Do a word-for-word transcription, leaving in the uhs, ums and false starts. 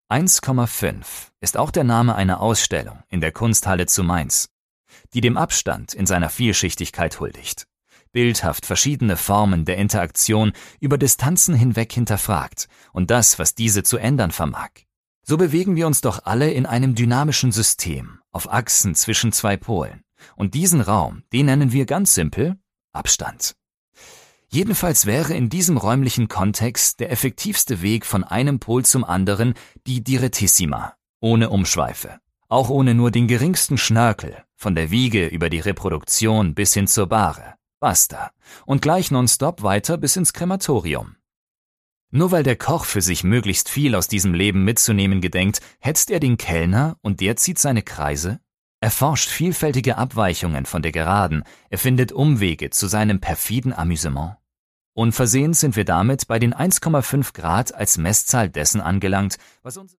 eins Komma fünf ist auch der Name einer Ausstellung in der Kunsthalle zu Mainz, die dem Abstand in seiner Vielschichtigkeit huldigt, bildhaft verschiedene Formen der Interaktion über Distanzen hinweg hinterfragt und das, was diese zu ändern vermag. So bewegen wir uns doch alle in einem dynamischen System auf Achsen zwischen zwei Polen, und diesen Raum, den nennen wir ganz simpel Abstand. Jedenfalls wäre in diesem räumlichen Kontext der effektivste Weg von einem Pol zum anderen die Direttissima, ohne Umschweife, auch ohne nur den geringsten Schnörkel, von der Wiege über die Reproduktion bis hin zur Bahre, basta, und gleich nonstop weiter bis ins Krematorium. Nur weil der Koch für sich möglichst viel aus diesem Leben mitzunehmen gedenkt, hetzt er den Kellner und der zieht seine Kreise? Er forscht vielfältige Abweichungen von der Geraden, er findet Umwege zu seinem perfiden Amüsement. Unversehens sind wir damit bei den eins Komma fünf Grad als Messzahl dessen angelangt, was uns